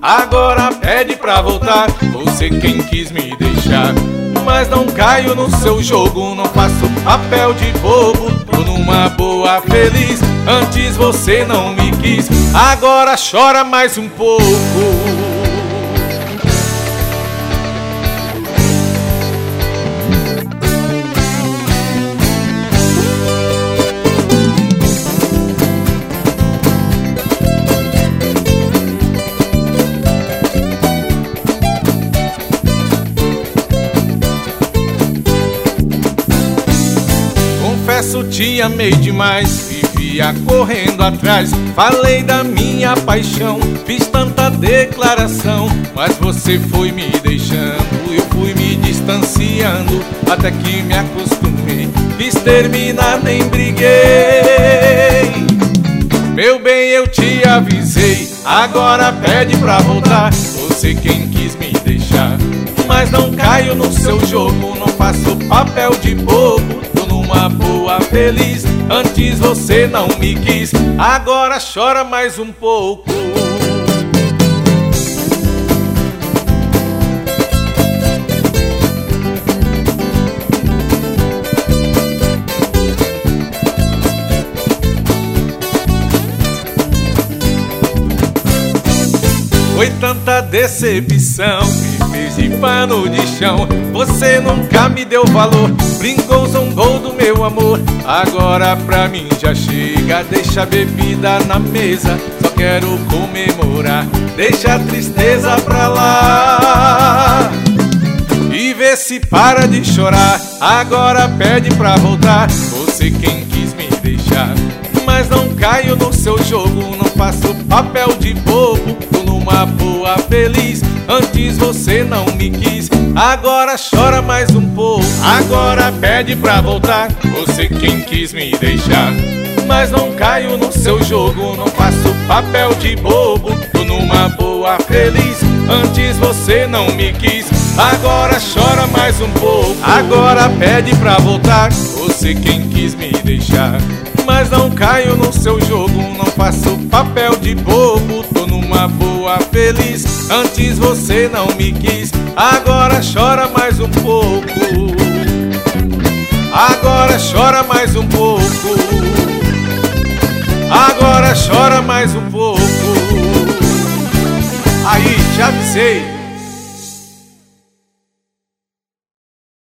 agora pede pra voltar. Você quem quis me deixar, mas não caio no seu jogo, não faço papel de bobo. Tô numa boa feliz, antes você não me quis, agora chora mais um pouco. Confesso, te amei demais, vivia correndo atrás. Falei da minha paixão, fiz tanta declaração, mas você foi me deixando, eu fui me distanciando, até que me acostumei, quis terminar, nem briguei. Meu bem, eu te avisei, agora pede pra voltar. Você quem quis me deixar, mas não caio no seu jogo, não faço papel de bobo. Uma boa feliz, antes você não me quis, agora chora mais um pouco. 80 decepção, me fez de pano de chão. Você nunca me deu valor, brincou, zombou do meu amor. Agora pra mim já chega, deixa a bebida na mesa, só quero comemorar, deixa a tristeza pra lá e vê se para de chorar. Agora pede pra voltar, você quem quis me deixar, mas não caio no seu jogo, não faço papel de bobo. Tô numa boa feliz, antes você não me quis, agora chora mais um pouco. Agora pede pra voltar, você quem quis me deixar, mas não caio no seu jogo, não faço papel de bobo. Tô numa boa feliz, antes você não me quis, agora chora mais um pouco. Agora pede pra voltar, você quem quis me deixar, mas não caio no seu jogo, não faço papel de bobo. Tô numa boa feliz, antes você não me quis, agora chora mais um pouco. Agora chora mais um pouco. Agora chora mais um pouco. Aí, te avisei.